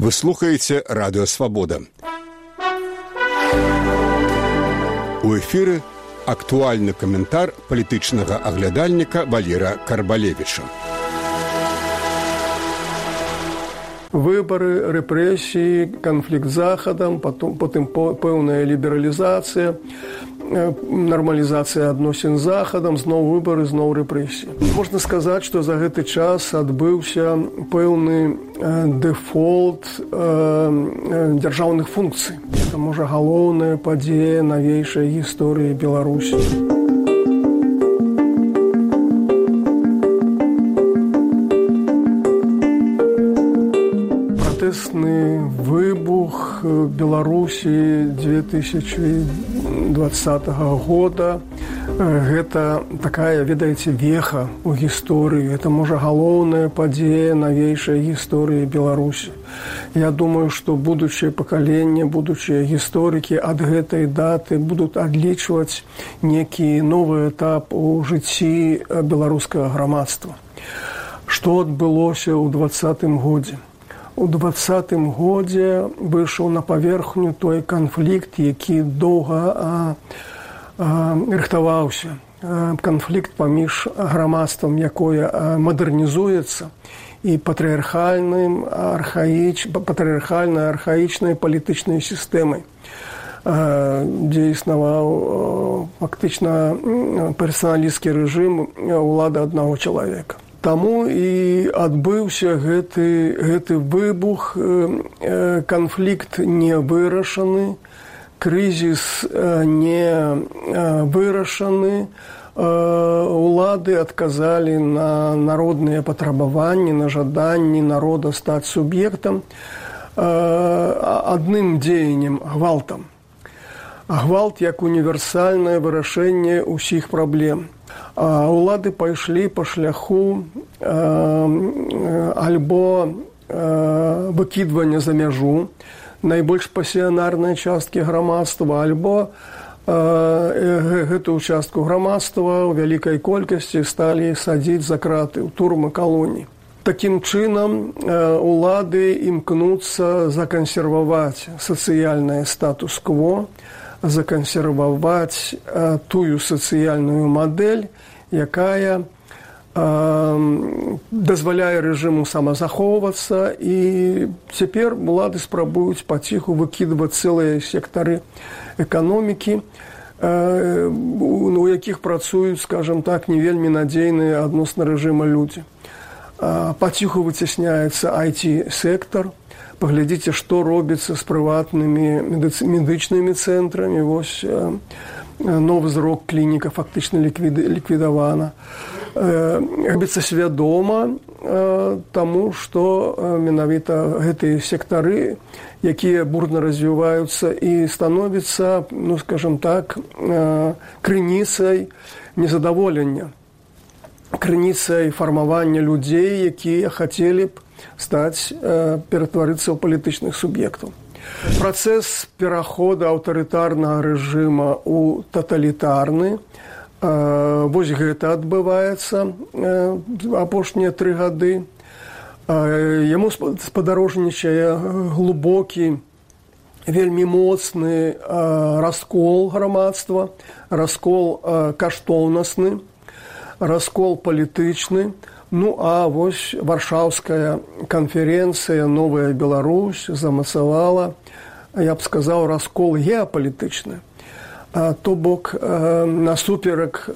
Вы слухаеце радыё Свабода. У эфіры актуальны каментар палітычнага аглядальніка Валера Карбалевіча. Выборы, репрессии, конфликт с Заходом, потом пэўная либерализация, нормализация адносін з Захадам, зноў выборы, зноў рэпрэсіі. Можна сказаць, што за гэты час адбыўся пэўны дэфолт дзяржаўных функцый. Это, можа, галоўная падзея навейшай гісторыі Беларусі. Протестный выбух в Беларуси 2020 года. Это такая, ведаеце, веха у гісторыі. Это, можа, галоўная падзея навейшай гісторыі Беларусі. Я думаю, што будучае пакаленне, будучыя гісторыкі ад гэтай даты будуць адлічваць некі новы этап у жыцці беларускага грамадства. Што адбылося ў 2020 годзе? У 2020 годзе выйшаў на паверхню той канфлікт, які доўга рыхтаваўся. Канфлікт паміж грамадствам, якое мадэрнізуецца, і патрыархальнай архаічнай палітычнай сістэмай, дзе існаваў фактычна персаналісцкі рэжым улады аднаго чалавека. Таму і адбыўся гэты выбух, канфлікт не вырашаны, крызіс не вырашаны, улады адказалі на народныя патрабаванні, на жаданні народа стаць суб'ектам адным дзеяннем, гвалтам. Гвалт як універсальнае вырашэнне ўсіх праблем. Улады пайшлі па шляху альбо выкідвання за мяжу найбольш пасіянарнай часткі грамадства, альбо гэтую частку грамадства ў вялікай колькасці сталі садзіць за краты ў турмы калоній. Такім чынам улады імкнуцца закансерваваць сацыяльнае статус-кво, закансерваваць тую сацыяльную мадэль, якая дазваляе рэжыму самазахоўвацца, і цяпер улады спрабуюць паціху выкідваць цэлыя сектары эканомікі, у якіх працуюць, скажам так, не вельмі надзейныя адносна рэжыма людзі. Паціху выцясняецца IT-сектар. Паглядзіце, што робіцца з прыватнымі медычнымі цэнтрамі. Вось новы зрок клініка фактычна ліквідавана. Робіцца свядома, таму што менавіта гэтыя сектары, якія бурна развіваюцца і становяцца, ну, скажам так, крыніцай незадаволення, крыніцай фармавання людзей, якія хацелі б ператварыцца ў палітычных суб'ектаў. Працэс перахода аўтарытарнага рэжыма ў таталітарны, вось гэта адбываецца апошнія 3 гады. Яму спадарожнічае глыбокі, вельмі моцны раскол грамадства, раскол каштоўнасны, раскол палітычны. Ну, а вось Варшаўская канферэнцыя «Новая Беларусь» замацавала, я б сказаў, раскол геапалітычны. То бок, насуперак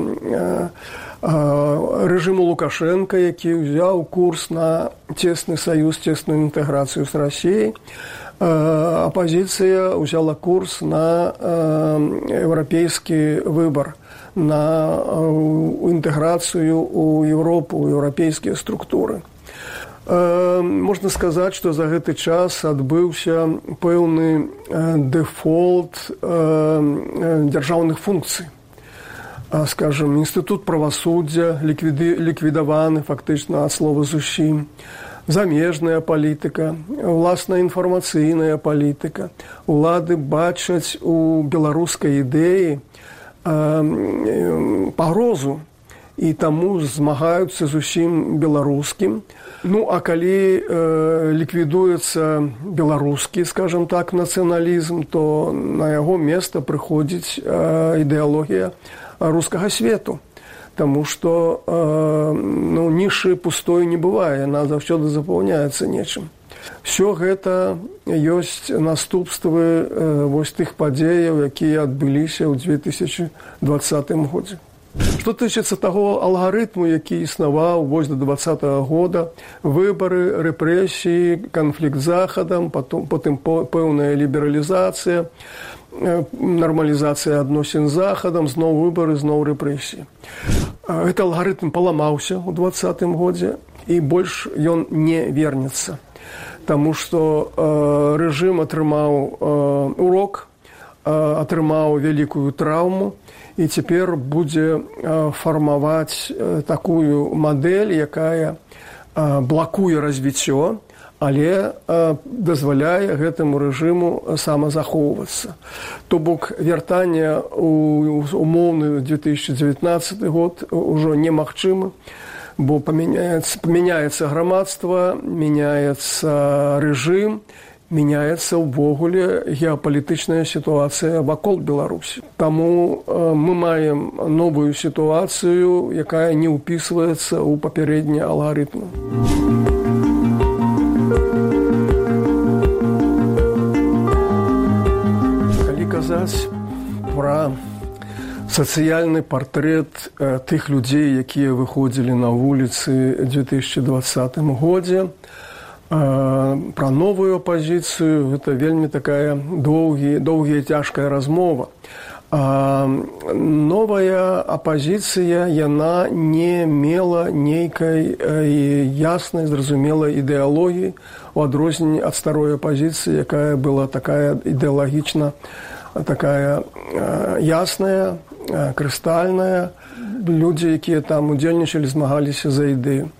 рэжыму Лукашенка, які ўзяў курс на цесны саюз, цесную інтэграцыю з Расіяй, апазіцыя ўзяла курс на еўрапейскі выбар, на інтэграцыю ў Еўропу, ў еўрапейскія структуры. Можна сказаць, што за гэты час адбыўся пэўны дэфолт дзяржаўных функцый. Скажем, інстытут правасуддзя ліквідаваны фактычна ад слова зусім. Замежная палітыка, уласна інфармацыйная палітыка. Улады бачаць у беларускай ідэі пагрозу і таму змагаюцца з усім беларускім. Ну, а калі ліквідуецца беларускі, скажем так, нацыяналізм, то на яго месца прыходзіць ідэалогія рускага свету. Таму што нішы пустой не бывае, яна заўсёды запаўняецца нечым. Всё гэта ёсць наступствы вось тых падзеяў, якія адбыліся ў 2020 годзе. Што тычыцца таго алгарытму, які існаваў вось до 2020 года, выбары, рэпрэсіі, канфлікт з Захадам, потым пэўная лібералізацыя, нармалізацыя адносін з Захадам, зноў выбары, зноў рэпрэсіі. Гэты алгарытм паламаўся ў 2020 годзе, і больш ён не вернецца. Таму што рэжым атрымаў урок, атрымаў вялікую траўму, і цяпер будзе фармаваць такую мадэль, якая блакуе развіццё, але дазваляе гэтаму рэжыму самазахоўвацца. То бок вяртанне ў умоўны 2019 год ужо немагчыма, бо памяняецца грамадства, мяняецца рэжым, мяняецца ўвогуле геапалітычная сітуацыя вакол Беларусі. Таму мы маем новую сітуацыю, якая не ўпісваецца ў папярэдні алгарытм. Калі казаць пра сацыяльны партрэт тых людзей, якія выходзілі на вуліцы ў 2020 годзе, пра новую апазіцыю, гэта вельмі такая доўгая цяжкая размова. Новая апазіцыя, яна не мела нейкай яснай, зразумелай ідэалогіі у адрозненні ад старой апазіцыі, якая была такая ідэалагічна, такая ясная, крыстальная. Людзі, якія там удзельнічалі, змагаліся за ідэю.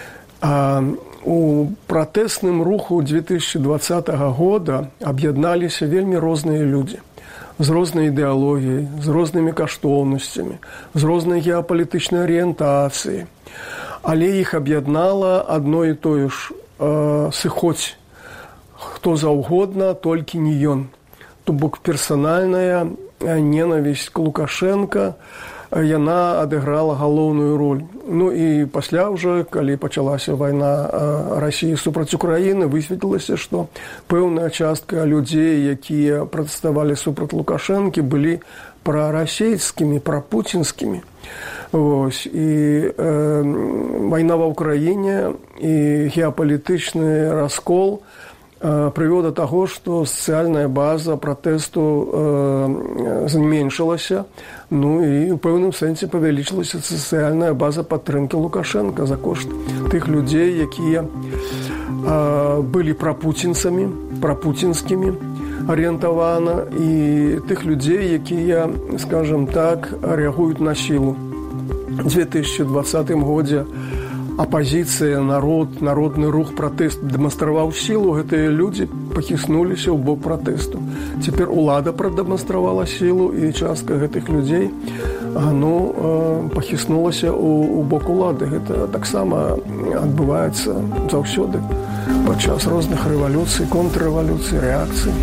У пратэсным руху 2020 года аб'ядналіся вельмі розныя людзі з рознай ідэалогіяй, з рознымі каштоўнасцямі, з рознай геапалітычнай арыентацыяй. Але іх аб'яднала адно і тое ж сыходзь хто заўгодна, толькі не ён. То бок персанальная ненавісць к Лукашенка, яна адыграла галоўную роль. Ну і пасля ўжо, калі пачалася вайна Расіі супраць Украіны, высветлілася, што пэўная частка людзей, якія пратэставалі супраць Лукашэнкі, былі прарасійскімі, прапуцінскімі. Вось. І вайна ва Ўкраіне і геапалітычны раскол прывёў да таго, што сацыяльная база пратэсту зменшылася, ну і ў пэўным сэнсе павялічылася сацыяльная база падтрымкі Лукашенка за кошт тых людзей, якія былі прапуцінцамі, прапуцінскімі арыентавана, і тых людзей, якія, скажем так, рэагуюць на сілу. У 2020 годзе апазіцыя, народны рух, пратэст дэманстраваў сілу, гэтыя людзі пахіснуліся ў бок пратэсту. Цяпер улада прадэманстравала сілу, і частка гэтых людзей пахіснулася ў бок улады. Гэта таксама адбываецца заўсёды падчас розных рэвалюцый, контррэвалюцый, рэакцый.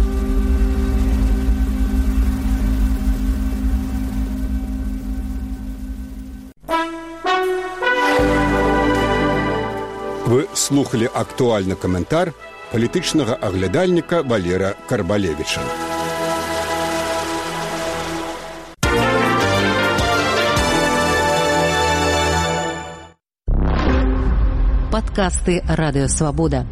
Вы слухали актуальны каментар палітычнага аглядальніка Валера Карбалевіча. Подкасты «Радио Свобода».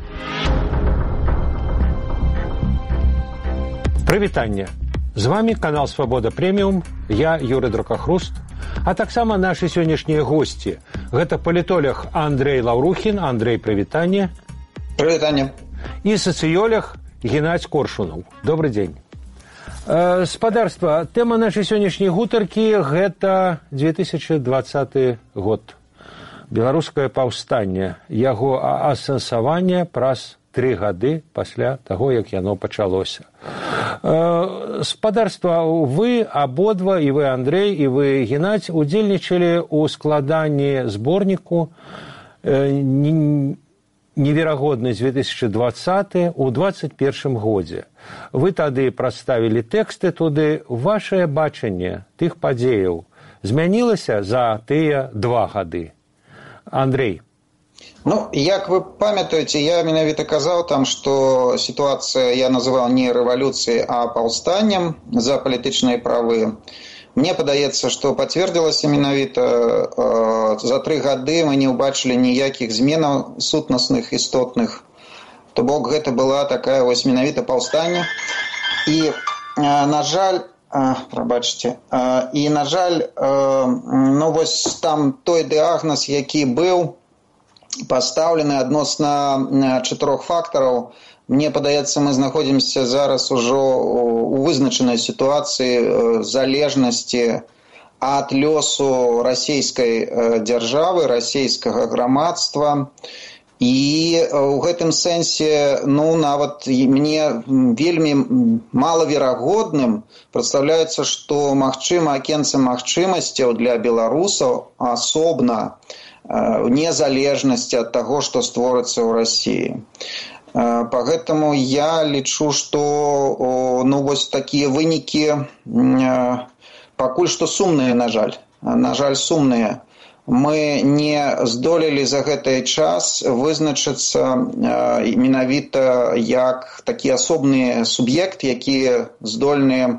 Прывітанне. З вами канал «Свобода Преміум», я Юрый Дракахруст, а таксама нашы сённяшнія госці. Гэта палітолог Андрей Лаўрухін. Андрей, прывітанне. Прывітанне. І сацыёлог Геннадзь Коршунаў. Добрый дзень. Спадарства, тэма нашай сённяшняй гутаркі – гэта 2020 год. Беларускае паўстанне, яго асэнсаванне праз 3 гады пасля таго, як яно пачалося. Спадарства, вы абодва, і вы, Андрей, і вы, Геннадзь, удзельнічалі ў складанні зборніку «Неверагодны» з 2020 у 2021 годзе. Вы тады прадставілі тэксты туды. Вашае бачанне тых падзеяў змянілася за тыя 2 гады? Андрей. Ну, як вы памятаеце, я менавіта казаў там, што сітуацыя я называў не рэвалюцыяй, а паўстаннем за палітычныя правы. Мне падаецца, што пацвердзілася менавіта за 3 гады мы не ўбачылі ніякіх зменаў сутнасных, істотных. То бок гэта была такая вось менавіта паўстанне. І, на жаль, прабачце, і, на жаль, ну вось там той дыягназ, які быў пастаўлены адносна 4 фактараў, мне падаецца, мы знаходзімся зараз ужо у вызначанай сітуацыі залежнасці ад лёсу расійскай дзяржавы, расійскага грамадства. І ў гэтым сэнсе, ну, нават мне вельмі малаверагодным прадстаўляецца, што магчыма акенца магчымасцяў для беларусаў асобна незалежнасці ад таго, што створыцца ў Расіі. Поэтому я лічу, што ну, вось такія вынікі пакуль што сумныя, на жаль, сумныя. Мы не здолелі за гэты час вызначыцца менавіта як такі асобны суб'ект, які здольны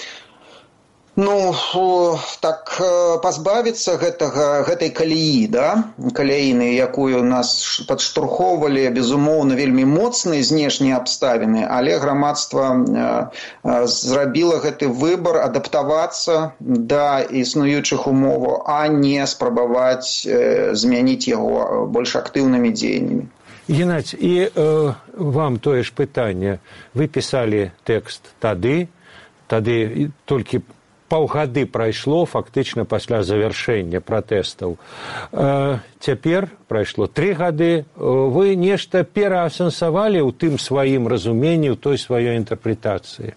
ну, так пазбавіцца гэтай каляі, да? Каляіны, якую нас падштурхоўвалі, безумоўна, вельмі моцныя знешнія абставіны, але грамадства зрабіла гэты выбар адаптавацца да існуючых умоваў, а не спрабаваць змяніць яго больш актыўнымі дзеяннямі. Геннадзь, і вам тое ж пытанне. Вы пісалі тэкст тады толькі паўгады прайшло фактычна пасля завяршэння пратэстаў. Цяпер прайшло 3 гады. Вы нешта пераасэнсавалі ў тым сваім разуменні, ў той сваёй інтэрпрэтацыі?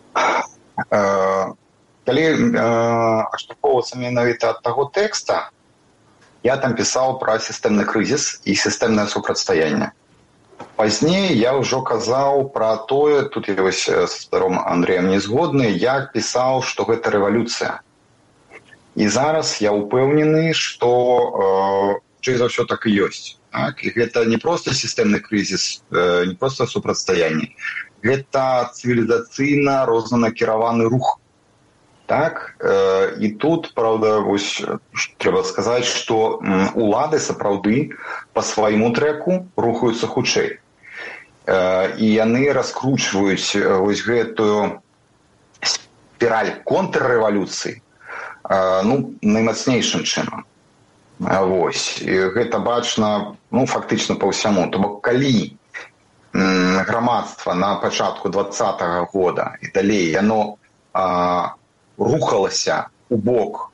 Калі адштурхоўвацца менавіта ад таго тэкста, я там пісаў пра сістэмны крызіс і сістэмнае супрацьстаянне. Пазней я ўжо казаў пра тое, тут я вось са старым Андрэем не згодны, я пісаў, што гэта рэвалюцыя. І зараз я ўпэўнены, што чым за ўсё так і ёсць. Так? І гэта не проста сістэмны крызіс, не проста супрацьстаянне. Гэта цывілізацыйна рознанакіраваны рух. Так? І тут, правда, вось трэба сказаць, што улады сапраўды па свайму трэку рухаюцца хутчэй. І яны раскручваюць вось гэтую спіраль контррэвалюцыі ну, наймацнейшым чынам. Вось. І гэта бачна ну, фактычна па ўсяму. То бок, калі грамадства на пачатку 2020 года і далей яно рухалася у бок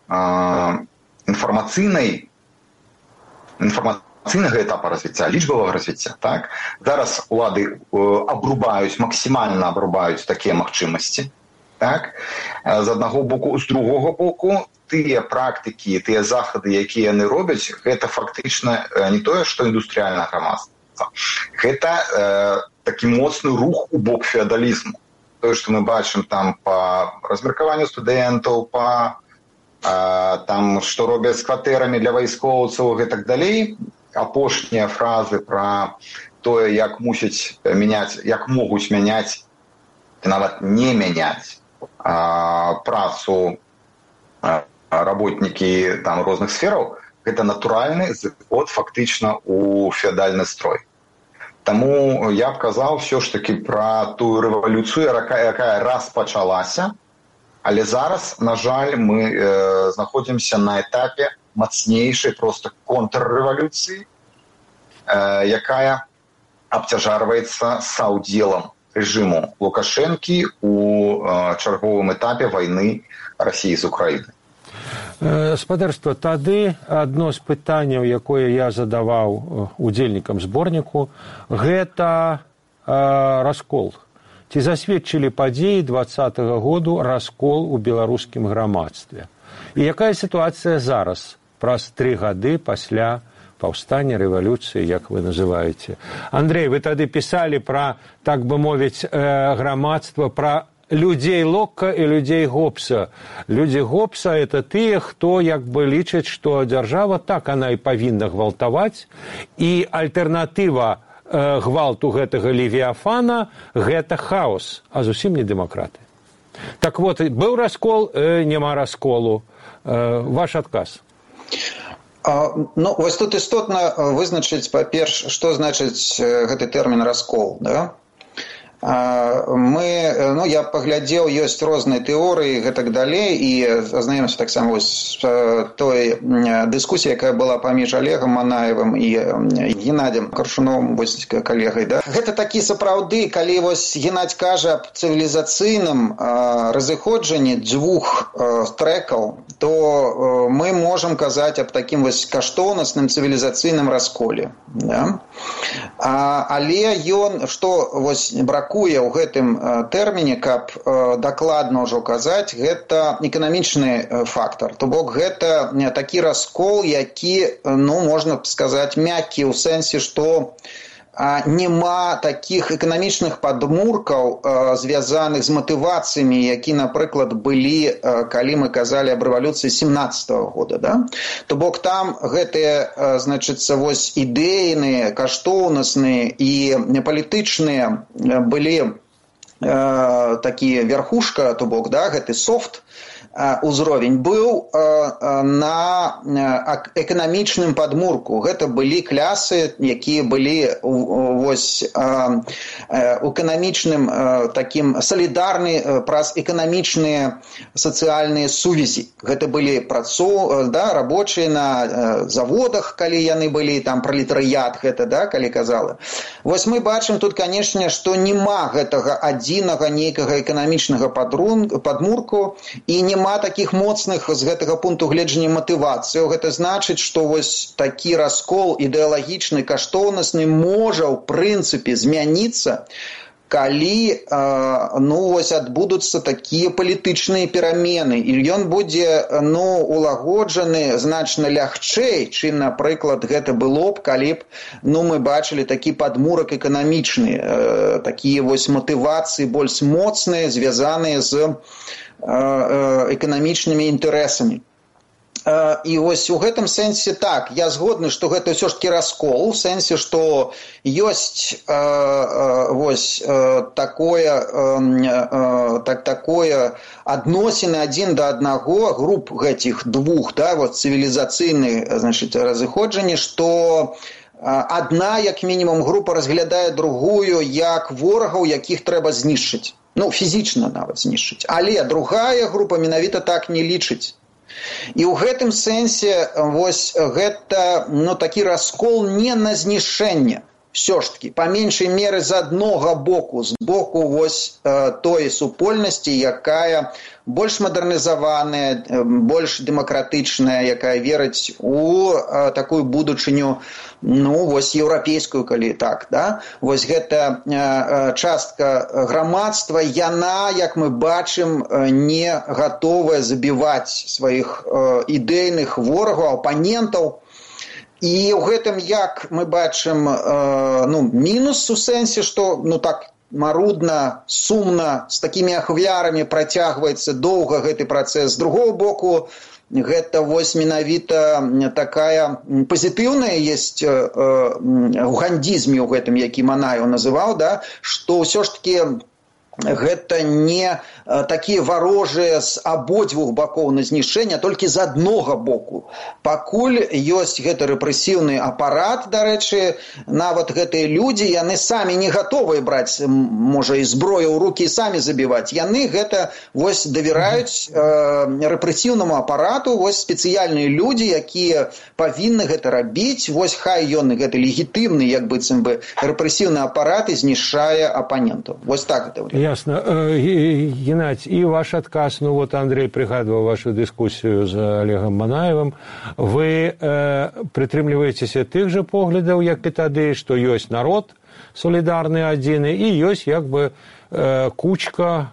інфармацыйнага этапа развіцця, лічбавага развіцця. Так? Зараз улады максімальна абрубаюць такія магчымасці. Так? З аднаго боку, з другога боку, тыя практыкі, тыя захады, якія яны робяць, гэта фактычна не тое, што індустрыяльнае грамадства. Гэта такі моцны рух у бок феадалізму. Тое, што мы бачым там па размеркаванню студэнтаў, па там, што робяць з кватэрамі для вайскоўцаў і так далей. Апошнія фразы пра тое, як мусяць мяняць, як могуць мяняць, нават не мяняць працу работнікі там розных сфераў, гэта натуральны зыход фактычна у феадальны строй. Таму я б казаў все ж таки пра тую рэвалюцыю, якая распачалася, але зараз, на жаль, мы знаходзімся на этапе мацнейшай проста контррэвалюцыі, якая абцяжарваецца саўдзелам рэжыму Лукашэнкі у чарговым этапе вайны Расіі з Украінай. Спадарства, тады адно з пытанняў, якое я задаваў удзельнікам зборніку, гэта раскол ці засведчылі падзеі 2020 году раскол у беларускім грамадстве? І якая сітуацыя зараз, праз 3 гады пасля паўстання, рэвалюцыі, як вы называеце? Андрей, вы тады пісалі пра, так бы мовіць, грамадства, пра людзей Локка і людзей Гоббса. Людзі Гоббса – это тыя, хто як бы лічаць, што дзяржава так она і павінна гвалтаваць, і альтэрнатыва гвалту гэтага левіафана – гэта хаос, а зусім не дэмакраты. Так вот, быў раскол, няма расколу. Ваш адказ. Ну, вось тут істотна вызначыць, па-перш, што значыць гэты тэрмін раскол, да? Я паглядзеў, ёсць розныя тэорыі і гэтак далей, і азнаёмся таксама з той дыскусіяй, якая была паміж Олегам Манаевым і Геннадзем Каршуновым, вось калегай, да? Гэта такі сапраўды, калі вось Геннадзь кажа аб цывілізацыйным разыходжанні дзвюх трэкаў, то мы можам казаць аб такім вось каштоўнасным цывілізацыйным расколе, да? Але ён, што вось бракуе ў гэтым тэрміне, каб дакладна ўжо казаць, гэта эканамічны фактар. То бок гэта такі раскол, які, можна б сказаць, мяккі ў сэнсе, што няма такіх эканамічных падмуркаў, звязаных з матывацыямі, які, напрыклад, былі, калі мы казалі аб рэвалюцыі 17-го года. Да? То бок там гэтыя, значыцца, вось ідэйныя, каштоўнасныя і палітычныя былі такія верхушка, то бок, да, гэты софт, узровень быў на эканамічным падмурку. Гэта былі клясы, якія былі вось у эканамічным такім салідарны праз эканамічныя сацыяльныя сувязі. Гэта былі рабочыя на заводах, калі яны былі, там пралетарыят гэта, да, калі казала. Вось мы бачым тут, канешне, што няма гэтага адзінага нейкага эканамічнага падмурку і няма такіх моцных з гэтага пункту гледжання матывацыі. Гэта значыць, што вось такі раскол ідэалагічны, каштоўнасны можа ў прынцыпе змяніцца, калі вось адбудуцца такія палітычныя перамены, і ён будзе улагоджаны значна лягчэй, чым, напрыклад, гэта было б, калі б мы бачылі такі падмурак эканамічны, такія вось матывацыі больш моцныя, звязаныя з эканамічнымі інтарэсамі. І вось у гэтым сэнсе так, я згодны, што гэта ўсё ж такі раскол, у сэнсе, што ёсць вось такое адносіны адзін да аднаго груп гэтых двух, да, вот цывілізацыйных, значыць, разыходжанні, што адна, як мінімум, група разглядае другую як ворагаў, якіх трэба знішчыць. Фізічна нават знішчыць. Але другая група менавіта так не лічыць. І ў гэтым сэнсе вось гэта такі раскол не на знішэнне. Все ж таки, па меншай меры з аднога боку, з боку вось той супольнасці, якая больш мадэрнізаваная, больш дэмакратычная, якая верыць у такую будучыню, вось еўрапейскую, калі так, да? Вось гэта частка грамадства, яна, як мы бачым, не гатовая забіваць сваіх ідэйных ворагаў, апанентаў. І ў гэтым, як мы бачым, мінус у сэнсе, што, так марудна, сумна, з такімі ахвярамі працягваецца доўга гэты працэс. З другого боку, гэта вось менавіта такая пазітыўная ёсць у гандзізме ў гэтым, які Манаеў называў, да, што ўсё ж такі гэта не такія варожыя з абодвух бакоў на знішчэнне, а толькі з аднога боку. Пакуль ёсць гэты рэпрэсіўны апарат, дарэчы, нават гэтыя людзі, яны самі не гатовыя браць, можа, і зброю ў рукі і самі забіваць. Яны гэта вось давяраюць рэпрэсіўнаму апарату, вось спецыяльныя людзі, якія павінны гэта рабіць, вось хай ён гэты легітымны, як быццам бы рэпрэсіўны апарат і знішчае апанентаў. Вось так гэта выглядае. Ясно. Геннадзь, і ваш адказ, Андрей прыгадваў вашу дыскусію з Олегам Манаевым. Вы прытрымліваецеся тых жа поглядаў, як і тады, што ёсць народ, солідарны адзіны, і ёсць як бы купка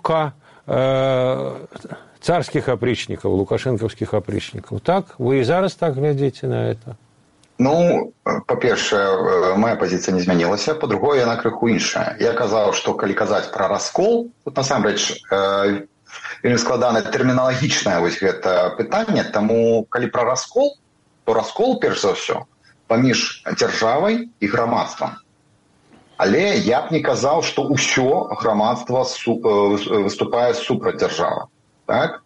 царскіх апрычнікаў, лукашэнкаўскіх апрычнікаў. Так? Вы і зараз так глядзіце на это? Ну, па-першае, моя пазіцыя не змянілася, па-другое, яна крыху іншая. Я казаў, што калі казаць пра раскол, тут насамрэч вельмі складанае тэрміналагічнае вось гэта пытанне, таму калі пра раскол, то раскол, перш за ўсё, паміж дзяржавай і грамадствам. Але я б не казаў, што ўсё грамадства выступае супраць дзяржавы. Так?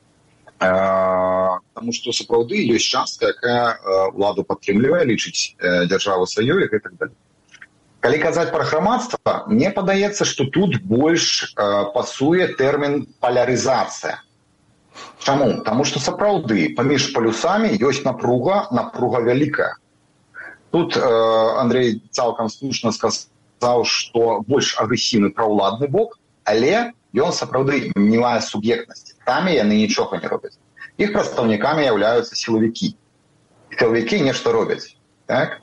Таму што сапраўды ёсць частка, якая ўладу падтрымлівае, лічыць дзяржаву сваёй і гэтак далей. Калі казаць пра грамадства, мне падаецца, што тут больш пасуе тэрмін палярызацыя. Чаму? Таму што сапраўды паміж палюсамі ёсць напруга вялікая. Тут Андрей цалкам слушна сказаў, што больш агрэсіўны праўладны бок, але ён сапраўды не мае суб'ектнасці. Тамі яны нічога не робяць. Іх прадстаўнікамі з'яўляюцца сілавікі. Сілавікі нешта робяць. Так?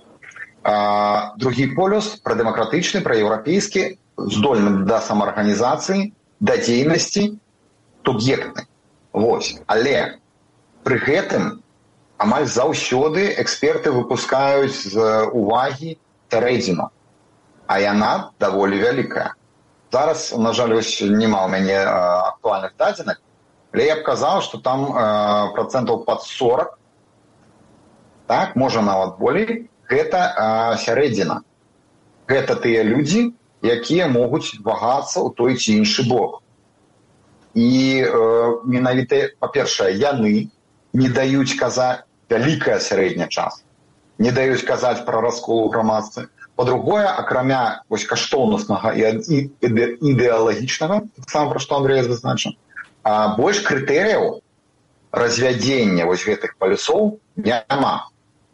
Другі полюс прадэмакратычны, праеўрапейскі, здольны да самаарганізацыі, да дзейнасці, суб'ектны. Вось. Але пры гэтым амаль заўсёды эксперты выпускаюць з увагі сярэдзіну, а яна даволі вялікая. Зараз, на жаль, няма ў мяне актуальных дадзеных, але я б казаў, што там процентаў пад 40, так, можа нават болей, гэта сярэдзіна. Гэта тыя людзі, якія могуць вагацца ў той ці іншы бок. І менавіта, па-першае, яны не даюць казаць вялікая сярэдня час, не даюць казаць пра раскол у грамадстве. Па-другое, акрамя каштоўнаснага і ідэалагічнага, сам пра што Андрей зазначыў, больш крытэрыяў развядзення гэтых палюсоў няма.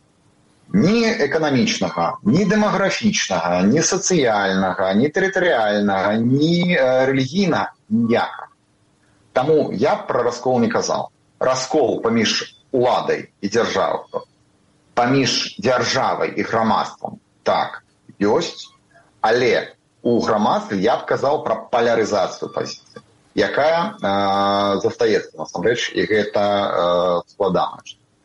Ні эканамічнага, ні дэмаграфічнага, ні сацыяльнага, ні тэрытарыяльнага, ні рэлігійнага, ніякага. Таму я б пра раскол не казаў. Раскол паміж уладай і дзяржавай, паміж дзяржавай і грамадствам, так, ёсць, але у грамадстве я б казаў пра палярызацыю пазіцыі, якая застаецца насамрэч, і гэта складана.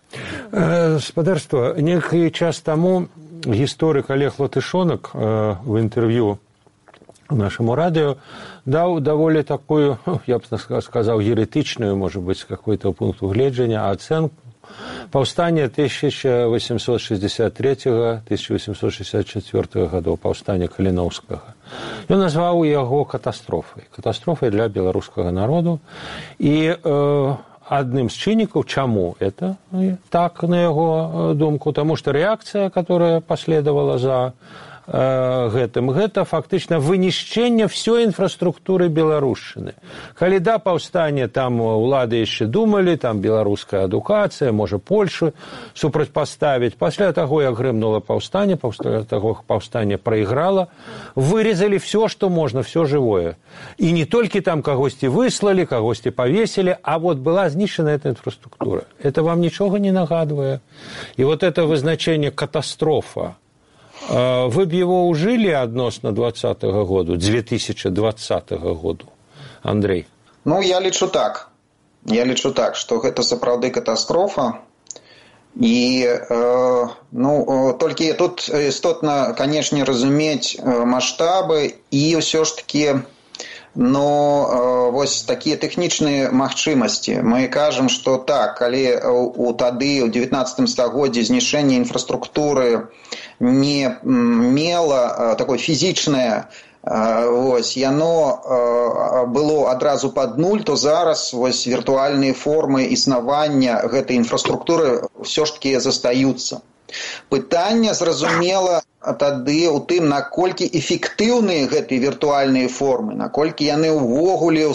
Спадарства, некий час таму гісторык Олег Латышонак в інтэрв'ю нашему радио даў даволі такую, я б сказаў, еретычную, может быть, с какой-то пункту гледжання, ацэнку паўстання 1863-1864 гадоў, паўстання Каліноўскага. Ён назваў яго катастрофай для беларускага народу. І адным з чыннікаў, чаму это так, на яго думку, таму што рэакцыя, которая последавала за гэтым, гэта фактычна вынішчэнне ўсёй інфраструктуры Беларушчыны. Калі да паўстання там улады яшчэ думалі, там беларуская адукацыя, можа Польшу супрацьпаставіць. Пасля таго, як грымнула паўстанне, пасля таго, як паўстанне прайграла, выразалі ўсё, што можна, ўсё жывое. І не толькі там кагосьці выслалі, кагосьці павесілі, а вот была знішчана эта інфраструктура. Это вам нічога не нагадвае? І вот это вызначэнне катастрофа, вы б его ужили адносна 2020 году, 2020 году, Андрей? Ну, я лічу так, што гэта сапраўды катастрофа. І толькі тут істотна, канешне, разумець маштабы і ўсё ж такі вось такія тэхнічныя магчымасці. Мы кажам, што так, калі тады, у 19 стагоддзі, знішэнне інфраструктуры не мела такое фізічнае, яно было адразу пад нуль, то зараз віртуальныя формы існавання гэтай інфраструктуры ўсё ж такі застаюцца. Пытанне, зразумела, тады ў тым, наколькі эфектыўныя гэтыя віртуальныя формы, наколькі яны ўвогуле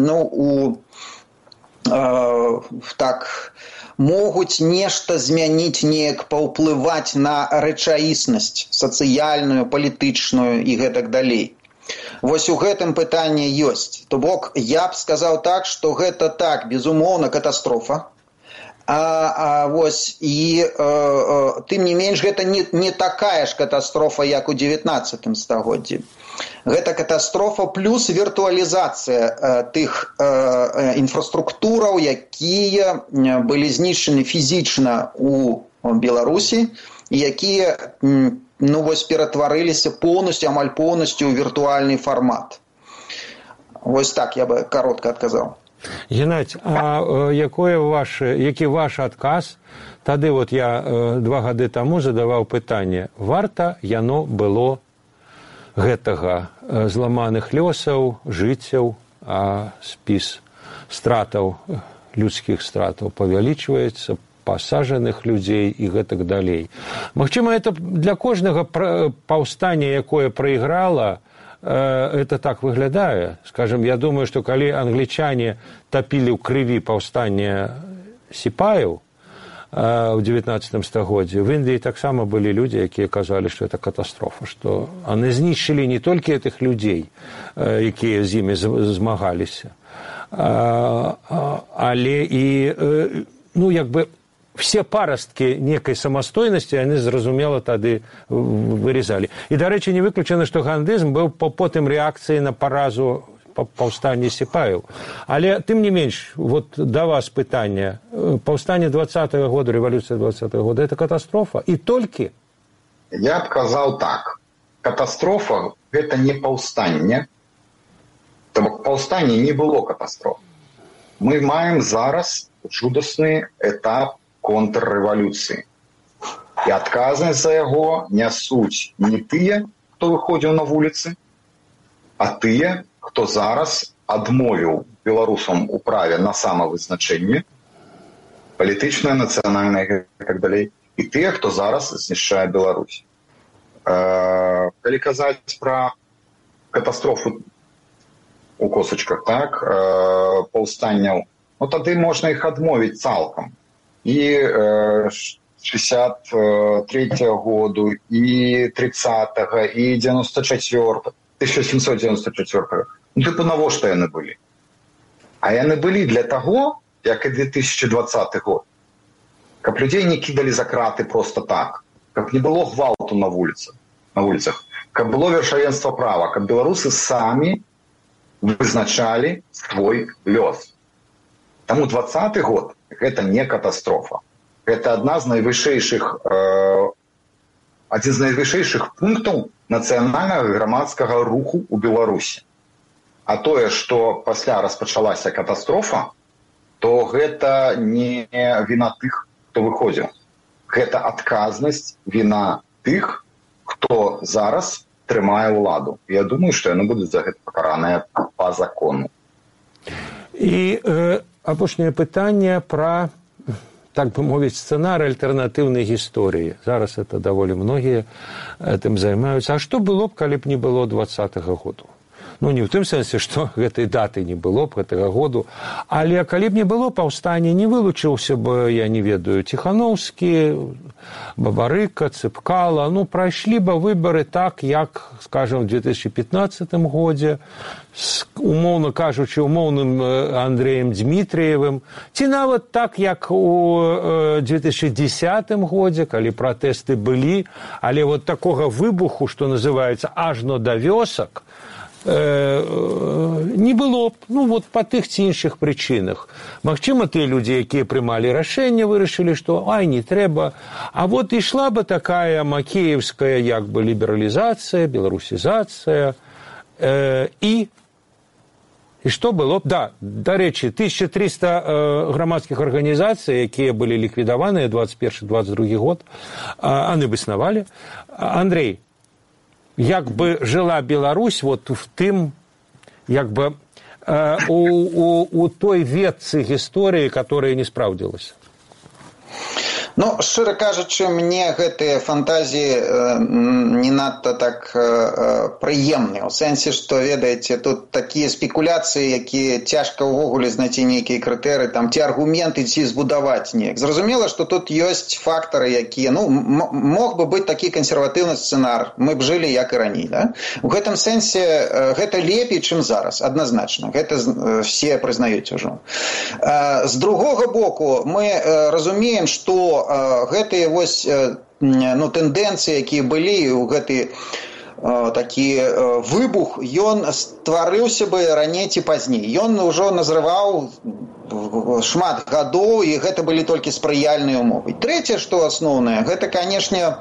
могуць нешта змяніць, неяк паўплываць на рэчаіснасць сацыяльную, палітычную і гэтак далей. Вось у гэтым пытанне ёсць. То бок, я б сказаў так, што гэта так, безумоўна, катастрофа. Тым не менш, гэта не такая ж катастрофа, як у 19 стагоддзі. Гэта катастрофа плюс віртуалізацыя тых інфраструктураў, якія былі знішчаны фізічна у Беларусі, і якія ператварыліся амаль поўнасцю ў віртуальны фармат. Вось так я бы каротка адказаў. Геннадзь, а які ваш адказ? Тады вот я 2 гады таму задаваў пытанне, варта яно было гэтага зламаных лёсаў, жыццяў, а спіс стратаў, людскіх стратаў павялічваецца, пасажаных людзей і гэтак далей. Магчыма, это для кожнага паўстання, якое прайграла, это так выглядае. Скажем, я думаю, что калі англічане топили ў крыві паўстання сіпаяў в 19 стагоддзі, в Індыі таксама былі людзі, якія казалі, што это катастрофа, што яны знішчылі не толькі гэтых людзей, якія з імі змагаліся, але і, все парасткі некай самастойнасці яны, зразумела, тады вырезалі. І, дарэчы, не выключана, што гандызм быў потым рэакцыяй на паразу паўстання сіпаяў. Але, тым не менш, вот да вас пытанне. Паўстанне 20-го года, рэвалюцыя 20-го года – это катастрофа? І толькі? Я б казаў так. Катастрофа – гэта не паўстанне. Паўстанне не было катастрофы. Мы маем зараз жудасны этап контррэвалюцыі. І адказнасць за яго нясуць не тыя, хто выходзіў на вуліцы, а тыя, хто зараз адмовіў беларусам у праве на самавызначэнне, палітычнае, нацыянальнае і так далей, і тыя, хто зараз знішчае Беларусь. Калі казаць пра катастрофу у косачках, так, паўстанняў, тады можна іх адмовіць цалкам. І 63-го году, і 30-го, і 94-го, 1794-го. Навошта яны былі? А яны былі для таго, як і 2020 год, каб людзей не кідалі за краты просто так, каб не было гвалту на вуліцах, каб было вершавенства права, каб беларусы самі вызначалі свой лёс. Таму 20-й год гэта не катастрофа. Гэта адзін з найвышэйшых пунктаў нацыянальнага грамадскага руху ў Беларусі. А тое, што пасля распачалася катастрофа, то гэта не віна тых, хто выходзіў. Гэта адказнасць, віна тых, хто зараз трымае ўладу. Я думаю, што яны будуць за гэта пакараныя па закону. І апошняе пытанне пра, так бы мовіць, сцэнар альтэрнатыўнай гісторыі. Зараз это даволі многія этым займаюцца. А што было б, калі б не было 20-го году? Не ў тым сэнсе, што гэтай даты не было б гэтага году, але калі б не было паўстання, не вылучыўся б, я не ведаю, Ціханаўскі, Бабарыка, Цыпкала, прайшлі бы выбары так, як, скажем, в 2015 годзе, умоўна кажучы, умоўным Андрэем Дмітрыевым, ці нават так, як у 2010 годзе, калі пратэсты былі, але вот такога выбуху, што называецца ажно да вёсак, не было б, па тых ці іншых прычынах. Магчыма, тыя людзі, якія прымалі рашэнне, вырашылі, што не трэба. А вот ішла бы такая макеевская як бы лібералізацыя, беларусізацыя, і што было б? Дарэчы, 1300 грамадскіх арганізацый, якія былі ліквідаваныя 21-22 год, яны б існавалі. Андрей, як бы жила Беларусь вот в тым, як бы у той ветцы гісторыі, которая не спраўдзілася? Ну, шчыра кажучы, мне гэтыя фантазіі не надта так прыемныя. У сэнсе, што, ведаеце, тут такія спекуляцыі, якія цяжка ўвогуле знайсці нейкія крытэрыі, там, ці аргументы, ці збудаваць неяк. Зразумела, што тут ёсць фактары, якія, ну, мог бы быць такі кансерватыўны сцэнар. Мы б жылі, як і раней, да? У гэтым сэнсе гэта лепей, чым зараз, адназначна. Гэта все прызнаюць ужо. З другога боку, мы разумеем, што гэтыя вось тэндэнцыі, якія былі ў гэты такі выбух, ён стварыўся бы раней ці пазней. Ён ужо назрываў шмат гадоў, і гэта былі толькі спрыяльныя ўмовы. Трэцяе, што асноўнае, гэта, канешне,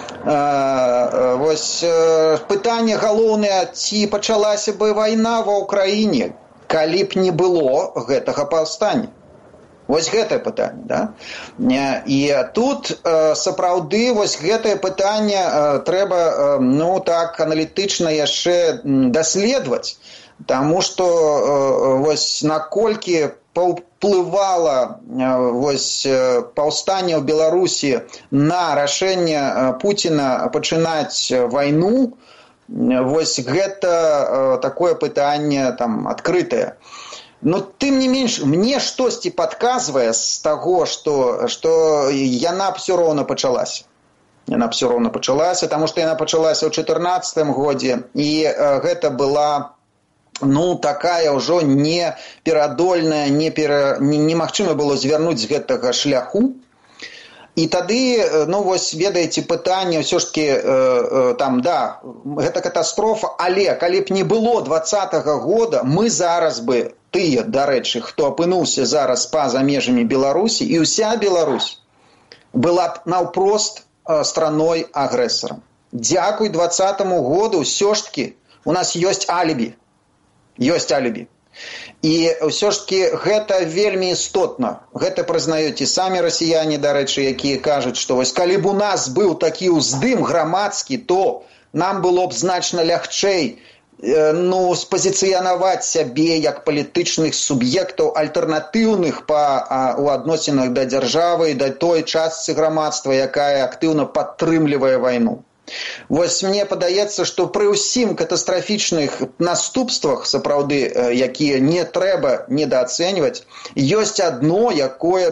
вось пытанне галоўнае, ці пачалася бы вайна ва ўкраіне, калі б не было гэтага паўстання. Вось гэтае пытанне, да? І тут сапраўды вось гэтае пытанне трэба, ну так, аналітычна яшчэ даследаваць, таму што вось наколькі паўплывала вось паўстанне ў Беларусі на рашэнне Пуціна пачынаць вайну, вось гэта такое пытанне там адкрытае. Но тым не менш, мне штосьці падказвае з таго, што яна б ўсё роўна пачалася. Яна б ўсё роўна пачалася, таму што яна пачалася ў 2014 годзе, і гэта была, ну, такая ўжо неперадольная, немагчыма было звярнуць з гэтага шляху. І тады, ну, вось, ведаеце, пытанне ўсё ж такі, там, да, гэта катастрофа, але калі б не было 2020 года, мы зараз бы, тыя, дарэчы, хто апынуўся зараз па-за межамі Беларусі, і ўся Беларусь была б наўпрост страной агрэсарам. Дзякуй 2020 году ўсё ж такі у нас ёсць алібі. Ёсць алібі. І ўсё ж такі гэта вельмі істотна. Гэта прызнаюць і самі расіяне, дарэчы, якія кажуць, што вось калі б у нас быў такі ўздым грамадскі, то нам было б значна лягчэй, ну, спазіцыянаваць сябе як палітычных суб'ектаў альтэрнатыўных у адносінах да дзяржавы і да той частцы грамадства, якая актыўна падтрымлівае вайну. Вось мне падаецца, што пры ўсім катастрафічных наступствах, сапраўды, якія не трэба недаацэньваць, ёсць адно, якое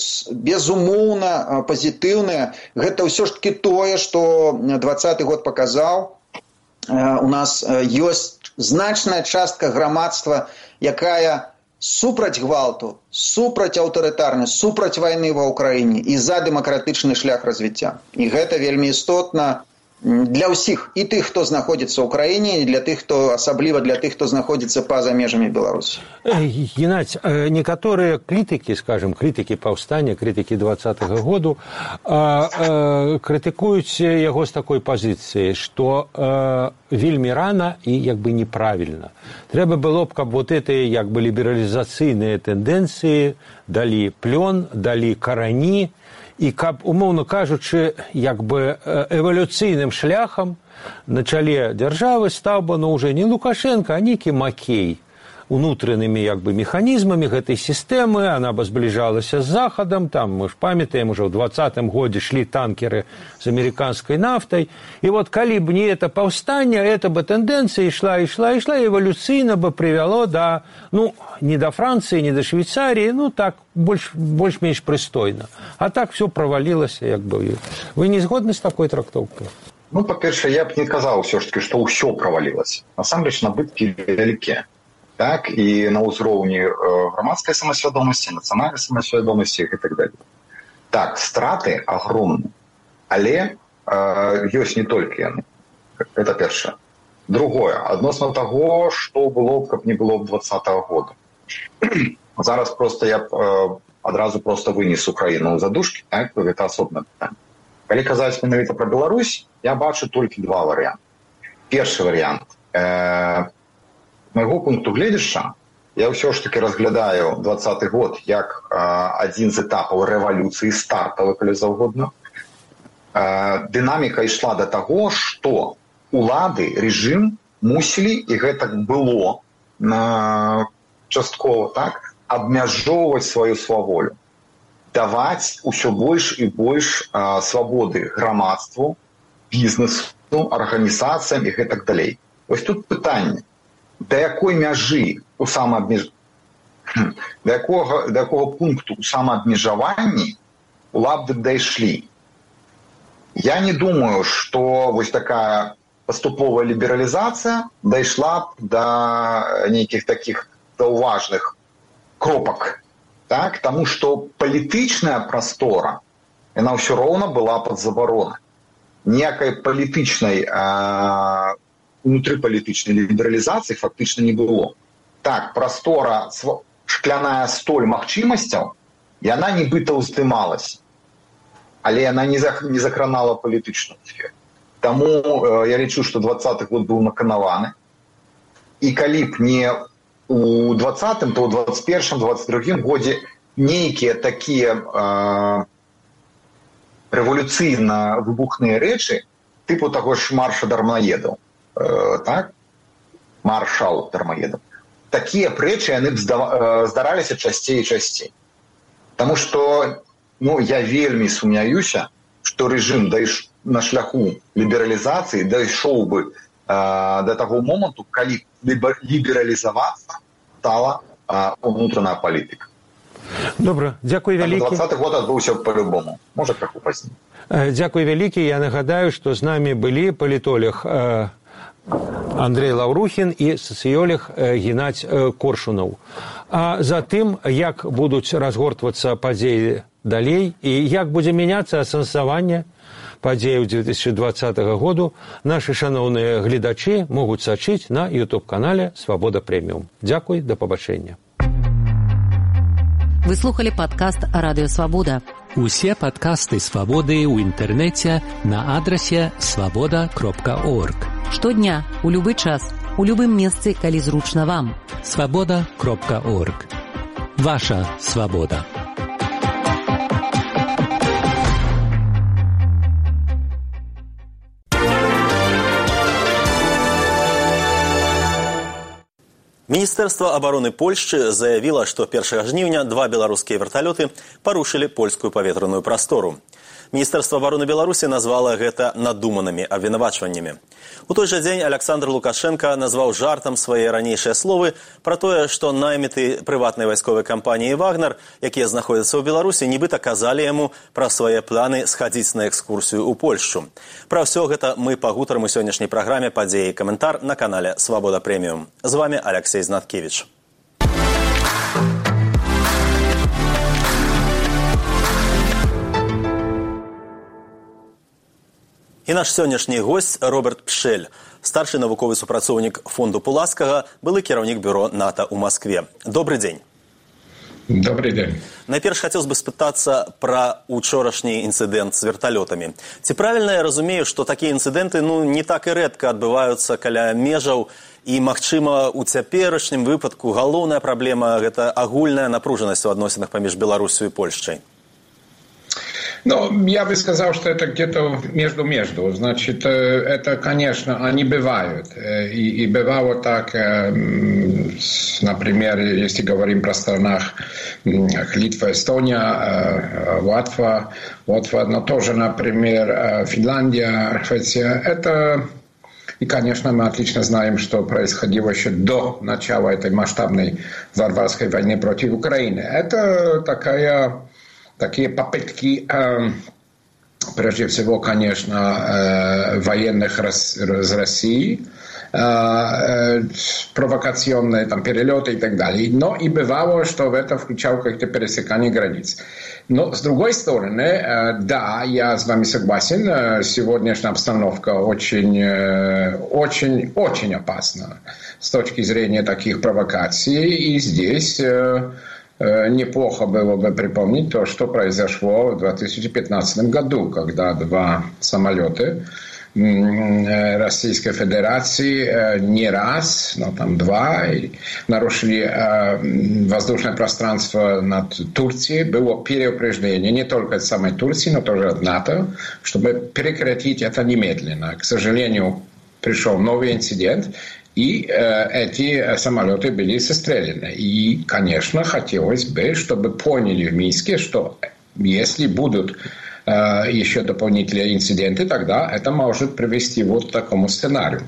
безумоўна пазітыўнае. Гэта ўсё ж такі тое, што 2020 год паказаў. У нас ёсць значная частка грамадства, якая супраць гвалту, супраць аўтарытарнасці, супраць вайны ва ўкраіне і за дэмакратычны шлях развіцця. І гэта вельмі істотна для ўсіх, і тых, хто знаходзіцца ў краіне, і для тых, хто, асабліва для тых, хто знаходзіцца па-за межамі Беларусі. Геннадзь, некаторыя крытыкі, скажем, крытыкі паўстання, крытыкі 2020 году крытыкуюць яго з такой пазіцыі, што вельмі рана і як бы неправільна. Трэба было б, каб вот гэтыя як бы лібералізацыйныя тэндэнцыі далі плён, далі карані, і каб, умоўна кажучы, як бы эвалюцыйным шляхам на чале дзяржавы стаў бы, ну, уже не Лукашенко, а нейкі Макей. Унутранымі як бы механізмамі гэтай сістэмы, она бы збліжалася з Захадам, там, мы ж памятаем, уже ў 2020 годзе шлі танкеры з амерыканскай нафтай, і вот калі б не это паўстанне, это бы тэндэнцыя ішла, і эвалюцыйна бы прывяло да, ну, не да Францыі, не да Швейцаріі, ну, так, больш-менш прыстойна. А так все правалілася, як бы. Вы не згодны з такой трактоўкай? Ну, па-першае, я б не казаў ўсё ж таки, што ўсё правалілася. Насамрэч, набыткі вялікія. Так, і на ўзроўні грамадскай самасвядомасці, нацыянальнай самасвядомасці і так далее. Так, страты агромныя, але ёсць не толькі яны. Это першае. Другое, адносна таго, што было б, каб не было б 2020 года. Зараз просто я адразу просто вынес Украіну ў задушкі, так, гэта асобнае пытанне. Калі казаць менавіта пра Беларусь, я бачу толькі два варыянты. Першы варыянт. Майго пункту гледзяшча, я ўсё ж таки разглядаю 2020 год як адзін з этапаў рэвалюцыі, стартавы, калі заўгодна. Дынаміка ішла да таго, што улады, рэжым мусілі, і гэта было часткова, так, абмяжоўваць сваю сваволю. даваць усё больш і больш свабоды грамадству, бізнесу, арганізацыям і гэтак далей. Вось тут пытанне, да якой мяжы у да якога пункту ў самаабмежаванні улады дайшлі. Я не думаю, што вось такая паступовая лібералізацыя дайшла б да нейкіх такіх заўважных кропак, так? Таму што палітычная прастора, яна ўсё роўна была пад забаронай. Ніякай палітычнай, унутрыпалітычнай лібералізацыі фактычна не было. Так, прастора, шкляная столь магчымасцяў, яна нібыта ўздымалася, але яна не закранала палітычную сферу. Таму я лічу, што 20-й год быў наканаваны, і калі б не у 20-м, то ў 21-м, 22-м годзе нейкія такія рэвалюцыйна выбухныя рэчы, тыпу таго ж марша дармаедаў, так? Маршал дармаедаў. Такія рэчы яны б здараліся часцей і часцей. Таму што я вельмі сумняюся, што рэжым на шляху лібералізацыі дайшоў бы да таго моманту, калі лібералізавацца стала унутраная палітыка. Добра, дзякуй вялікі. 20-й год адбыўся па-любому, можа крыху пазней. Дзякуй вялікі. Я нагадаю, што з намі былі палітолог Андрей Лаўрухін і сацыёлог Геннадзь Коршунаў. А затым, як будуць разгортвацца падзеі далей і як будзе мяняцца асэнсаванне падзеяў 2020 году, нашы шаноўныя гледачы могуць сачыць на YouTube-канале «Свабода Прэміум». Дзякуй, да пабачэння. Вы слухали падкаст «Радыё Свабода». Усе падкасты «Свабоды» ў інтэрнэце на адрасе свабода.орг. Штодня, у любы час, у любым месцы, калі зручна вам. свабода.орг. Ваша свабода. Міністэрства абароны Польшчы заявіла, што 1 жніўня 2 беларускія верталёты парушылі польскую паветраную прастору. Міністэрства абароны Беларусі назвала гэта надуманымі абвінавачваннямі. У той жа дзень Александр Лукашенко назваў жартам свае ранейшыя словы пра тое, што найміты прыватнай вайсковай кампаніі «Вагнер», якія знаходзяцца ў Беларусі, нібыта казалі яму пра свае планы схадзіць на экскурсію ў Польшчу. Пра ўсё гэта мы пагутарым у сённяшняй праграме «Падзеі і каментар» на канале «Свабода Прэміум». З вами Алексей Знаткевич. І наш сённяшні госць Роберт Пшэль, старшы навуковы супрацоўнік фонду Пуласкага, былы кіраўнік бюро НАТО ў Маскве. Добрый дзень. Добрый день. Найперш хацелось бы спытацца пра учорашні інцыдэнт з верталётамі. Ці правільна я разумею, што такія інцыдэнты не так і рэдка адбываюцца каля межаў, і, магчыма, у цяперашнім выпадку галоўная праблема – гэта агульная напружанасць у адносінах паміж Беларусью і Польшчай? Я бы сказал, что это где-то между. Значит, это, конечно, они бывают. И бывало так, например, если говорим про странах Литва, Эстония, Латва, но тоже, например, Финляндия, Швеция. Это... И, конечно, мы отлично знаем, что происходило еще до начала этой масштабной варварской войны против Украины. Это такие попытки, прежде всего, конечно, военных из России, провокационные перелеты и так далее. Но и бывало, что в это включало какие-то пересекания границ. Но, с другой стороны, да, я с вами согласен, сегодняшняя обстановка очень опасна с точки зрения таких провокаций. И здесь... неплохо было бы припомнить то, что произошло в 2015 году, когда 2 самолета Российской Федерации не раз, но 2, нарушили воздушное пространство над Турцией. Было переупреждение не только от самой Турции, но тоже от НАТО, чтобы прекратить это немедленно. К сожалению, пришел новый инцидент, и эти самолеты были застрелены. И, конечно, хотелось бы, чтобы поняли в Минске, что Если будут еще дополнительные инциденты, тогда это может привести вот к такому сценарию.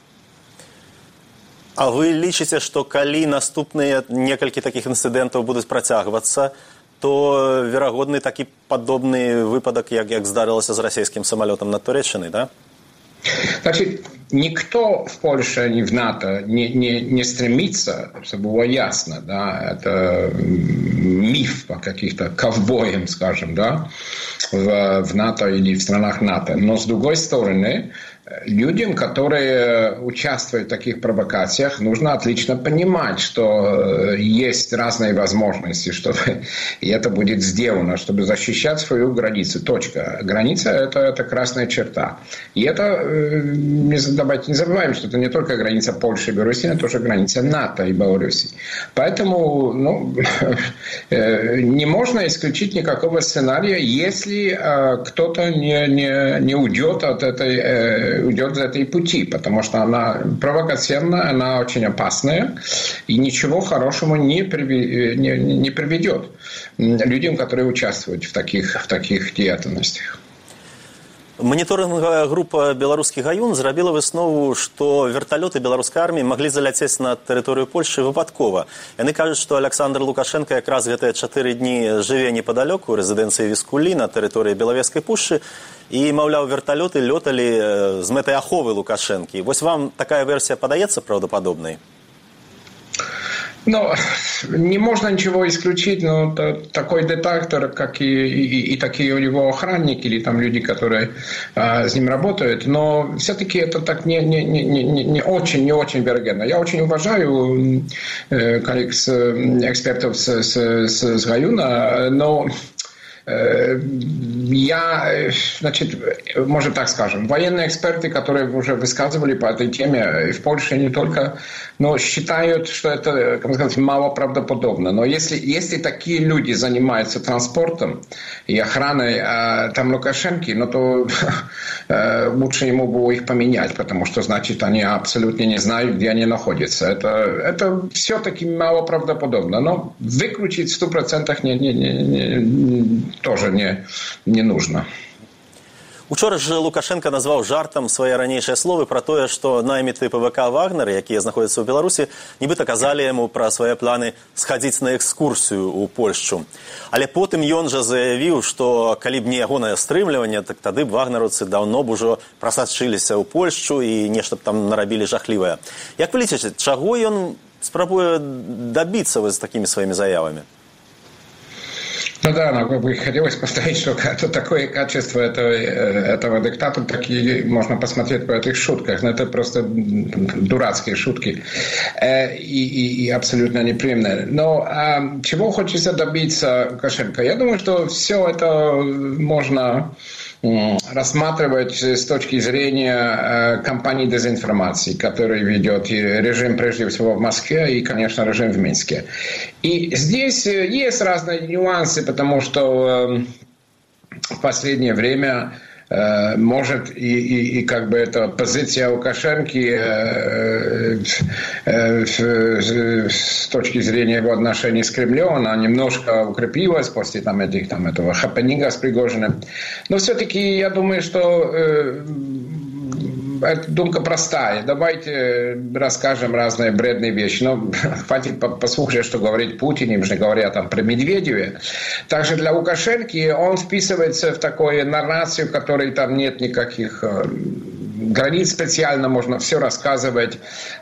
А вы лічыце, што калі наступныя некалькі такіх інцыдэнтаў будуць працягвацца, то верагодны такі падобны выпадак, як здарылася з расійскім самалётам над Туреччынай, да? Значит, никто в Польше, ни в НАТО не стремится, чтобы было ясно, да, это миф по каких-то ковбоям, скажем, да, в НАТО или в странах НАТО. Но с другой стороны, людям, которые участвуют в таких провокациях, нужно отлично понимать, что есть разные возможности, чтобы и это будет сделано, чтобы защищать свою границу. Точка. Граница – это красная черта. И это, давайте не забываем, что это не только граница Польши и Беларуси, это тоже граница НАТО и Беларуси. Поэтому не можно исключить никакого сценария, если кто-то не уйдет от уйдет за этой пути, потому что она провокационная, она очень опасная и ничего хорошего не приведет людям, которые участвуют в таких деятельностях. Моніторинговая група «Беларускі гаюн» зрабіла выснову, што верталёты беларускай арміі маглі заляцець на тэрыторыю Польшы выпадкова. Яны кажуць, што Александр Лукашенко якраз гэтыя 4 дні жыве непадалёку у рэзідэнцыі Віскулі на тэрыторыі Белавежскай пушчы і, маўляў, верталёты лёталі з мэтай аховы Лукашэнкі. Вось вам такая версія падаецца праўдападобнай? Ну, не можно ничего исключить, но такой детектор, как и такие у него охранники или там люди, которые с ним работают, но все-таки это так не очень вероятно. Я очень уважаю коллег, экспертов с Гаюна, но может так скажем, военные эксперты, которые уже высказывали по этой теме в Польше не только, но считают, что это, как сказать, мало правдоподобно. Но если такие люди занимаются транспортом и охраной там Лукашенки, то лучше ему было их поменять, потому что, значит, они абсолютно не знают, где они находятся. Это все-таки мало правдоподобно. Но выключить в 100% тоже не нужно. Учора ж Лукашенко назваў жартам свае ранейшыя словы пра тое, што найміты ПВК «Вагнер», якія знаходзяцца ў Беларусі, нібыта казалі яму пра свае планы схадзіць на экскурсію ў Польшчу. Але потым ён жа заявіў, што калі б не ягонае стрымліванне, так тады б вагнераўцы даўно б ужо прасачыліся ў Польшчу і нешта б там нарабілі жахлівае. Як вы лічыце, чаго ён спрабуе дабіцца з такімі сваімі заявамі? Ну да, но бы хотелось повторить, что это такое качество этого диктатора, такие можно посмотреть по этих шутках. Но это просто дурацкие шутки и абсолютно неприемные. Но чего хочется добиться Лукашенко? Я думаю, что все это можно рассматривать с точки зрения кампании дезинформации, которую ведет режим, прежде всего, в Москве и, конечно, режим в Минске. И здесь есть разные нюансы, потому что в последнее время может и как бы эта позиция Лукашенки с точки зрения его отношений с Кремлем, она немножко укрепилась после этого хэппенинга с Пригожиным. Но все-таки я думаю, что эта думка простая. Давайте расскажем разные бредные вещи. Но хватит послушать, что говорит Путин, им же говорят там про Медведеве. Также для Лукашенки он вписывается в такую наррацию, в которой там нет никаких границ специально, можно все рассказывать.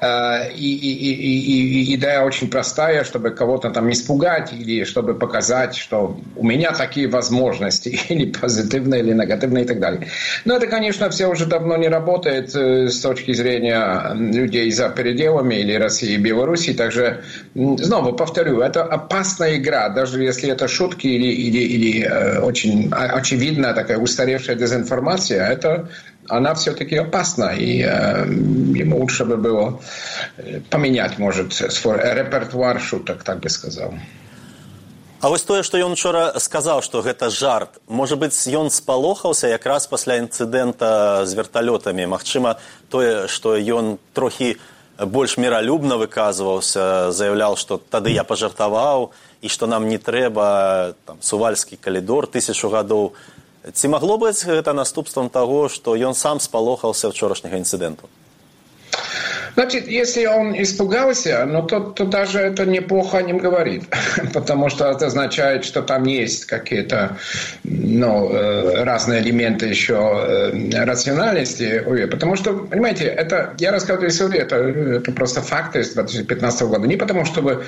И идея очень простая, чтобы кого-то там испугать или чтобы показать, что у меня такие возможности, или позитивные, или негативные и так далее. Но это, конечно, все уже давно не работает с точки зрения людей за пределами или России и Беларуси. Также, снова повторю, это опасная игра, даже если это шутки или очень очевидная такая устаревшая дезинформация, она все-таки опасна, и ему лучше бы было поменять, может, свой репертуар шуток, так бы сказал. А вось тое, што ён учора сказаў, што гэта жарт, можа быць, ён спалохаўся якраз пасля інцыдэнта з верталётамі. Магчыма, тое, што ён трохі больш міралюбна выказваўся, заяўляў, што тады я пажартаваў і што нам не трэба сувальскі калідор 1000 гадоў. Ці магло быць гэта наступствам таго, што ён сам спалохаўся вчорашняга інцыдэнту? Значит, если он испугался, то даже это неплохо о нем говорит. Потому что это означает, что там есть какие-то разные элементы еще рациональности. Потому что, понимаете, это, я рассказываю историю, это просто факты из 2015 года. Не потому, чтобы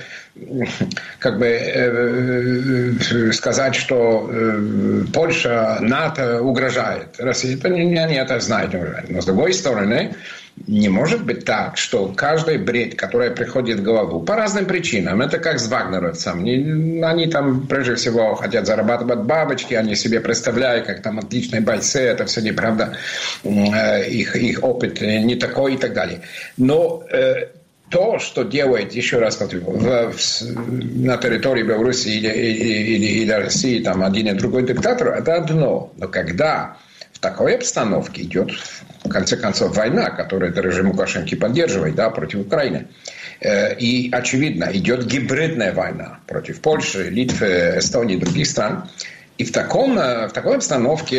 сказать, что Польша, НАТО угрожает России. Они это знают, не угрожают. Но с другой стороны, не может быть так, что каждый бред, который приходит в голову, по разным причинам, это как с вагнеровцами. Они там, прежде всего, хотят зарабатывать бабочки, они себе представляют, как там отличные бойцы, это все неправда, их опыт не такой и так далее. Но то, что делает, еще раз повторю, на территории Беларуси или России там один и другой диктатор, это одно. Но когда в такой обстановке идет, в конце концов, война, которую режим Лукашенко поддерживает, против Украины, и, очевидно, идет гибридная война против Польши, Литвы, Эстонии и других стран, и в такой обстановке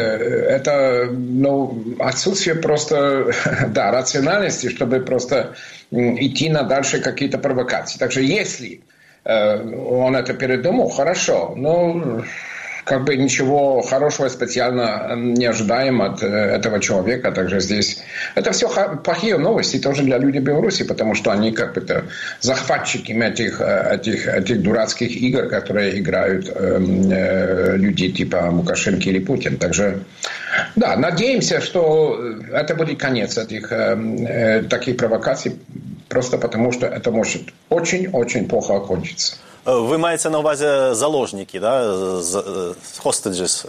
это отсутствие просто рациональности, чтобы просто идти на дальше какие-то провокации. Так что если он это передумал, хорошо, но ничего хорошего специально не ожидаем от этого человека. Также здесь это все плохие новости тоже для людей Беларуси, потому что они захватчики этих дурацких игр, которые играют люди типа Лукашенко или Путин. Также, надеемся, что это будет конец таких провокаций, просто потому что это может очень-очень плохо окончиться. Вы маете на увазі заложники, hostages?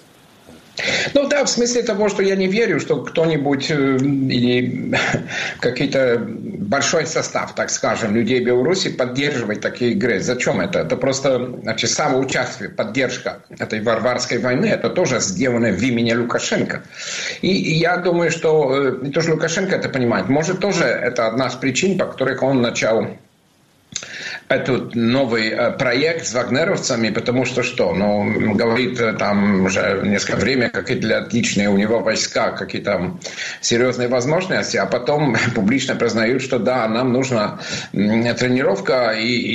В смысле того, что я не верю, что кто-нибудь или какой-то большой состав, так скажем, людей Беларуси поддерживает такие игры. Зачем это? Это просто самоучастие, поддержка этой варварской войны. Это тоже сделано в имени Лукашенко. И я думаю, что не то, что Лукашенко это понимает, может тоже это одна из причин, по которой он начал этот новый проект с вагнеровцами, потому что говорит там уже несколько времени, какие-то отличные у него войска, какие там серьезные возможности, а потом публично признают, что нам нужна тренировка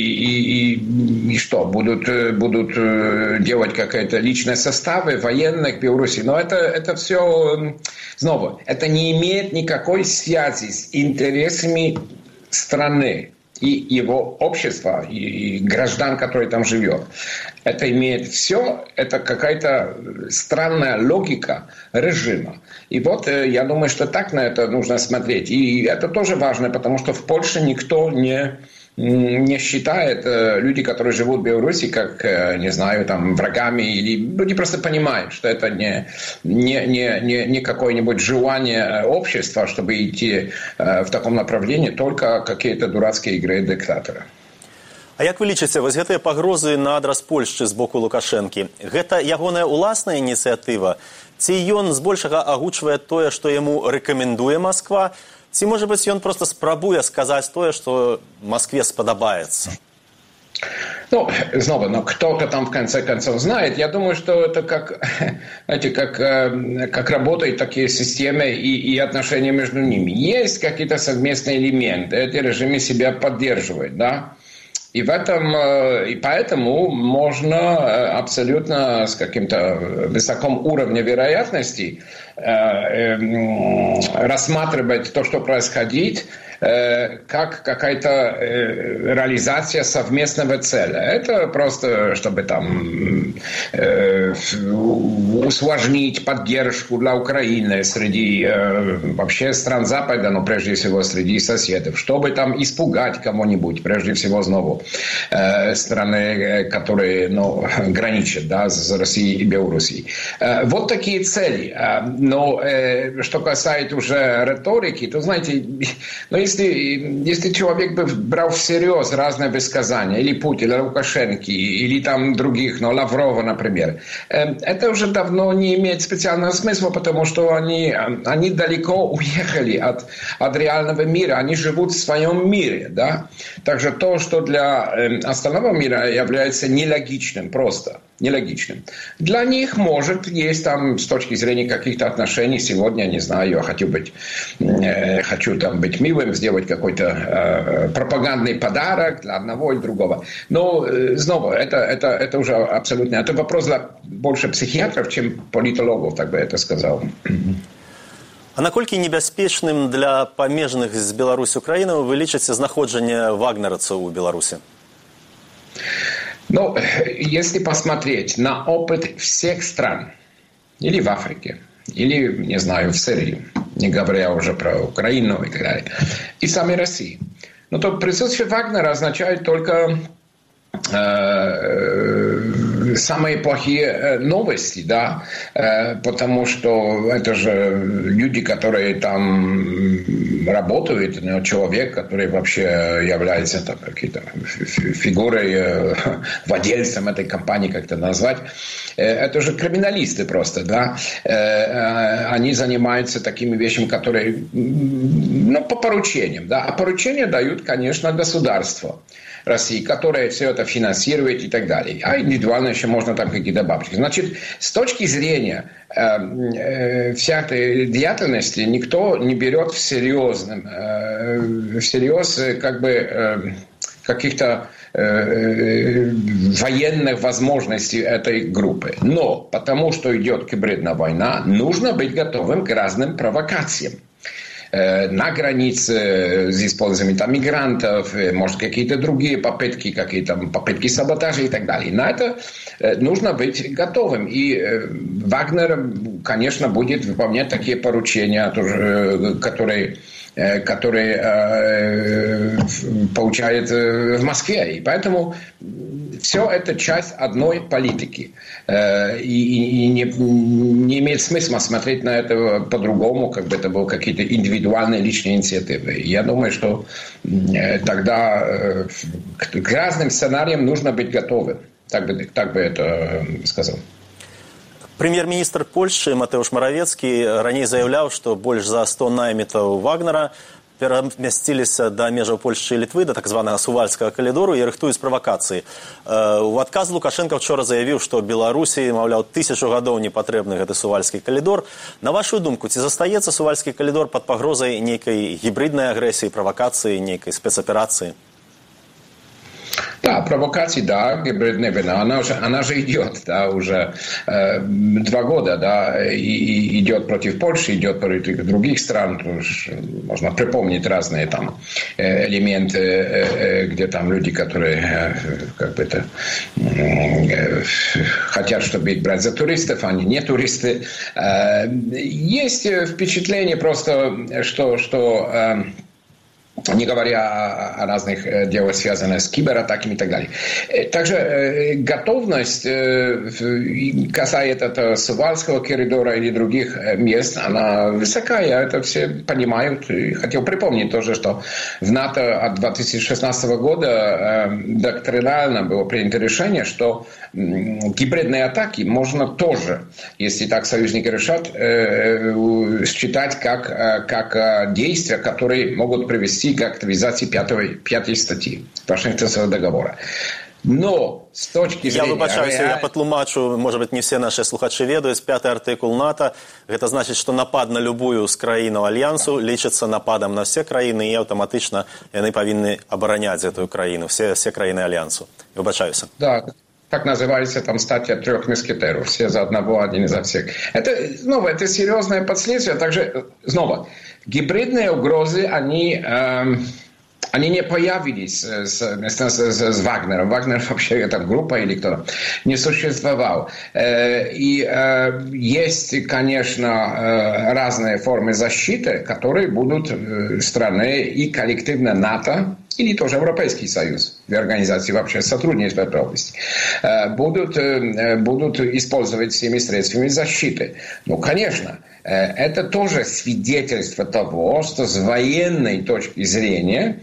и что, будут делать какие-то личные составы военных в Беларуси. Но это все, снова, это не имеет никакой связи с интересами страны и его общества, и граждан, которые там живет. Это имеет все, это какая-то странная логика режима. И я думаю, что так на это нужно смотреть. И это тоже важно, потому что в Польше никто не считает люди, которые живут в Беларуси, как, не знаю, врагами, или люди просто понимают, что это не какое-нибудь желание общества, чтобы идти в таком направлении, только какие-то дурацкие игры диктатора. А як вы лічыце, вось гэтыя пагрозы на адрас Польшчы з боку Лукашэнкі, гэта ягоная ўласная ініцыятыва? Ці ён збольшага агучвае тое, што яму рэкамендуе Масква? Ці, может быть, он просто спрабуе сказать то, что Москве сподобается? Снова, но кто-то там в конце концов знает. Я думаю, что это как работают такие системы и отношения между ними. Есть какие-то совместные элементы. Эти режимы себя поддерживают, И поэтому можно абсолютно с каким-то высоким уровнем вероятности рассматривать то, что происходит, как какая-то реализация совместного цели. Это просто, чтобы усложнить поддержку для Украины среди вообще стран Запада, но прежде всего среди соседей, чтобы испугать кого-нибудь, прежде всего снова страны, которые граничат с Россией и Белоруссией. Вот такие цели. Но что касается уже риторики, то, знаете, если человек бы брал всерьез разные высказания, или Путина, или Лукашенко, или там других, Лаврова, например, это уже давно не имеет специального смысла, потому что они далеко уехали от реального мира, они живут в своем мире, да. Также то, что для остального мира является нелогичным, просто нелогичным. Для них, может, есть там с точки зрения каких-то отношений, сегодня, не знаю, я хочу там быть милым, сделать какой-то пропагандный подарок для одного и другого. Но, снова, это уже абсолютно, это вопрос больше психиатров, чем политологов, так бы это сказал. А наколькі небяспечным для памежных з Беларусі краінаў вы лічыце знаходжанне вагнераўцаў у Беларуси? Ну, если посмотреть на опыт всех стран, или в Африке, или, не знаю, в Сирии, не говоря уже про Украину и так далее, и самой России, то присутствие Вагнера означает только самые плохие новости, да, потому что это же люди, которые там работают, человек, который вообще является там какой-то фигурой, владельцем этой компании, как это назвать, это же криминалисты просто, да, они занимаются такими вещами, которые, по поручениям, да, а поручения дают, конечно, государство России, которая все это финансирует и так далее. А индивидуально еще можно там какие-то бабочки. Значит, с точки зрения вся этой деятельности никто не берет всерьез как бы каких-то военных возможностей этой группы. Но потому что идет гибридная война, нужно быть готовым к разным провокациям. На границе с использованием там мигрантов, может, какие-то другие попытки саботажа и так далее. На это нужно быть готовым. И Вагнер, конечно, будет выполнять такие поручения, которые получает в Москве. И поэтому все это часть одной политики. И не имеет смысла смотреть на это по-другому, как бы это были какие-то индивидуальные личные инициативы. Я думаю, что тогда к разным сценариям нужно быть готовым. Так бы это сказал. Прэм'ер-міністр Польшчы Матеуш Маравецкі раней заяўляў, што больш за 100 наймітаў Вагнера перамясціліся да межаў Польшчы і Літвы, да так званага сувальскага калідору і рыхтуюць правакацыі. У адказ Лукашенко вчора заявіў, што Беларусі, маўляў, 1000 гадоў не патрэбны гэты сувальскі калідор. На вашу думку, ці застаецца сувальскі калідор пад пагрозай нейкай гібриднай агрэсіі, правакацыі, нейкай спецаперацыі? Да, провокации, да, гибридная война, она же идет, да, уже 2 года, да, и идет против Польши, идет против других стран, можно припомнить разные там элементы, где там люди, которые как бы это хотят, чтобы их брать за туристов, они не туристы. Есть впечатление просто, что не говоря о разных делах, связанных с кибератаками и так далее. Также готовность, касается Сувальского коридора или других мест, она высокая, это все понимают. И хотел припомнить тоже, что в НАТО от 2016 года доктринально было принято решение, что гибридные атаки можно тоже, если так союзники решат, считать как действия, которые могут привести к активизации 5 статьи Вашингтонского договора. Но с точки зрения... Я выбачаюся, я патлумачу, может быть, не все наши слухачи ведают, 5-й артикул НАТО, это значит, что напад на любую з країну Альянсу лічыцца нападом на все краіны, і аўтаматычна яны павінны абараняць эту краіну, все краіны Альянсу. Выбачаюся. Да. Так называется там статья 3 мушкетеров. Все за одного, один за всех. Это серьезное последствие. Также, снова, гибридные угрозы, они не появились с Вагнером. Вагнер вообще, это группа или кто, не существовал. И есть, конечно, разные формы защиты, которые будут страны и коллективно НАТО, или тоже Европейский Союз, в организации вообще сотрудничества в этой области, будут использовать всеми средствами защиты. Ну, конечно, это тоже свидетельство того, что с военной точки зрения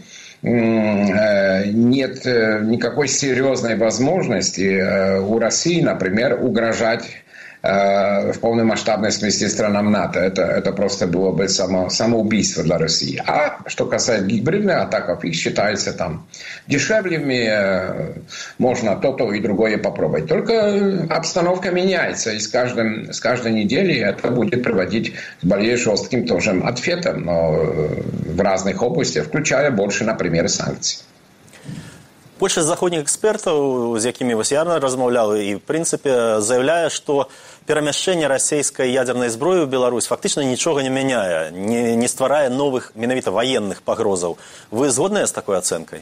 нет никакой серьезной возможности у России, например, угрожать в полномасштабной смысле странам НАТО. Это просто было бы самоубийство для России. А что касается гибридных атак, их считается там дешевле, можно то и другое попробовать. Только обстановка меняется, и с каждой неделей это будет приводить к более жестким тоже ответам, но в разных областях, включая больше, например, санкций. Большасць заходніх экспертаў, з якімі я размаўляў, і, в прынцыпе, заяўляе, што перамяшчэнне расійскай ядернай зброі ў Беларусь фактычна нічога не мяняе, не стварае новых, менавіта военных пагрозаў. Вы згодныя з такой ацэнкай?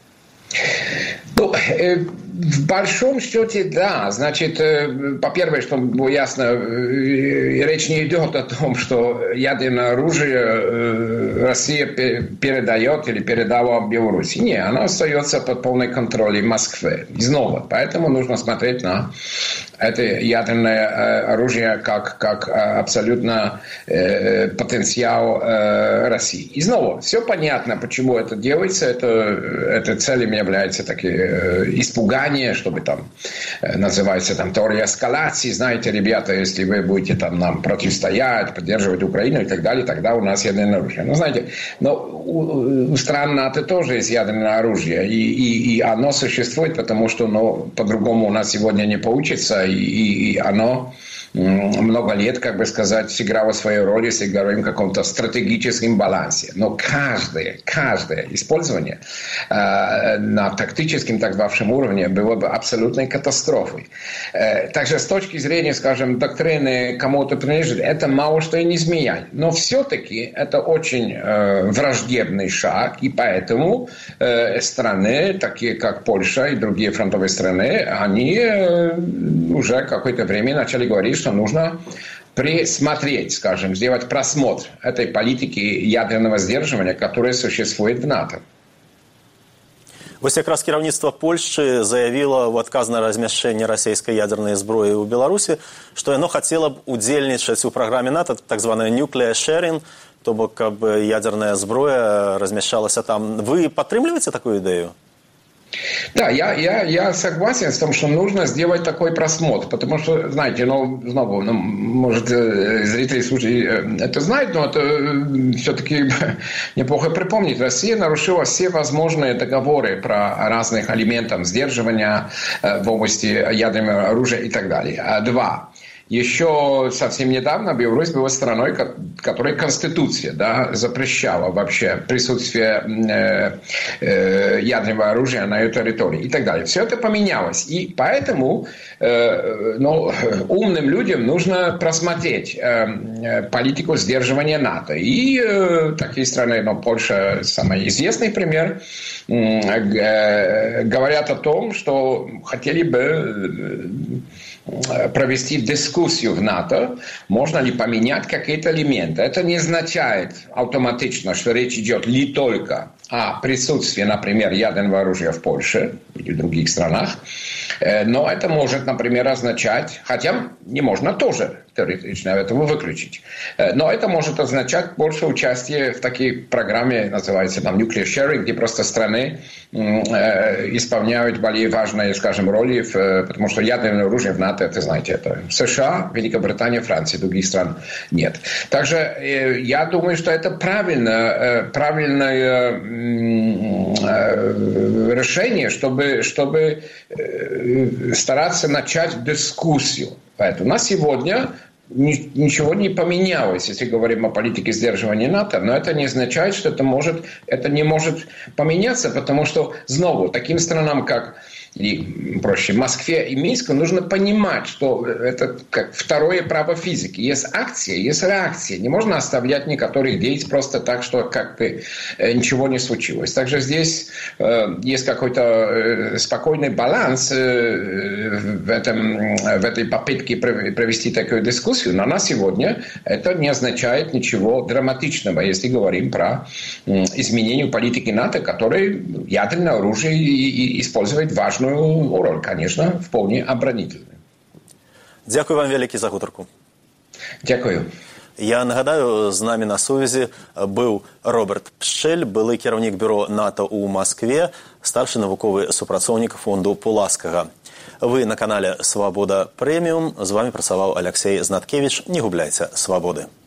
Ну, в большом счете, да. Значит, по-первых, чтобы было ясно, речь не идет о том, что ядерное оружие Россия передает или передала Беларуси. Нет, оно остается под полным контролем Москвы. И снова. Поэтому нужно смотреть на это ядерное оружие как абсолютно потенциал России. И снова, все понятно, почему это делается. Это целью является такие испугание, чтобы там называется там теория эскалации. Знаете, ребята, если вы будете там нам противостоять, поддерживать Украину и так далее, тогда у нас ядерное оружие. Ну, знаете, но у стран НАТО тоже есть ядерное оружие, и оно существует, потому что по-другому у нас сегодня не получится, и оно много лет, как бы сказать, сыграло свою роль, если говорим о каком-то стратегическом балансе. Но каждое использование на тактическом, так звавшем уровне было бы абсолютной катастрофой. Также с точки зрения, скажем, доктрины кому-то принадлежит, это мало что и не изменяет. Но все-таки это очень враждебный шаг, и поэтому страны, такие как Польша и другие фронтовые страны, они уже какое-то время начали говорить, что нужно присмотреть, скажем, сделать просмотр этой политики ядерного сдерживания, которая существует в НАТО. Вось якраз кіраўніцтва Польшчы заявіла ў адказ на размяшчэнне расійскай ядернай зброі ў Беларусі, што яно хацела б удзельнічаць у праграме НАТО, так званая nuclear sharing, то бок, каб ядерная зброя размяшчалася там. Вы падтрымліваеце такую ідэю? Да, я согласен с тем, что нужно сделать такой просмотр, потому что, знаете, снова, может, зрители это знают, но это все-таки неплохо припомнить. Россия нарушила все возможные договоры про разных элементов сдерживания в области ядерного оружия и так далее. Два. Еще совсем недавно Беларусь была страной, которой Конституция запрещала вообще присутствие ядерного оружия на ее территории и так далее. Все это поменялось. И поэтому умным людям нужно просмотреть политику сдерживания НАТО. И такие страны, Польша самый известный пример, говорят о том, что хотели бы провести дискуссию в НАТО, можно ли поменять какие-то элементы. Это не означает автоматично, что речь идет не только о присутствии, например, ядерного оружия в Польше или в других странах, но это может, например, означать, хотя не можно тоже теоретично этого выключить, но это может означать больше участия в такой программе, называется там nuclear sharing, где просто страны исполняют более важные, скажем, роли, потому что ядерное оружие в НАТО, это, знаете, это США, Великобритания, Франция, других стран нет. Также я думаю, что это правильное решение, чтобы стараться начать дискуссию. Поэтому на сегодня ничего не поменялось, если говорим о политике сдерживания НАТО, но это не означает, что это не может поменяться, потому что снова таким странам, как или, проще, Москве и Минску нужно понимать, что это как второе право физики. Есть акция, есть реакция. Не можно оставлять некоторых действий просто так, что как бы ничего не случилось. Также здесь есть какой-то спокойный баланс в этой попытке провести такую дискуссию. Но на сегодня это не означает ничего драматичного, если говорим про изменение политики НАТО, которое ядерное оружие использует важную роль, конечно, вполне оборонительную. Дякую вам вялікі за гутарку. Дякую. Я нагадаю, з намі на сувязі быў Роберт Пшчэль, былы кіраўнік бюро НАТО ў Маскве, старшы навуковы супрацоўнік фонду Пуласкага. Вы на канале «Свабода Прэміум». З вами працаваў Алексей Знаткевич. Не губляйце свабоды.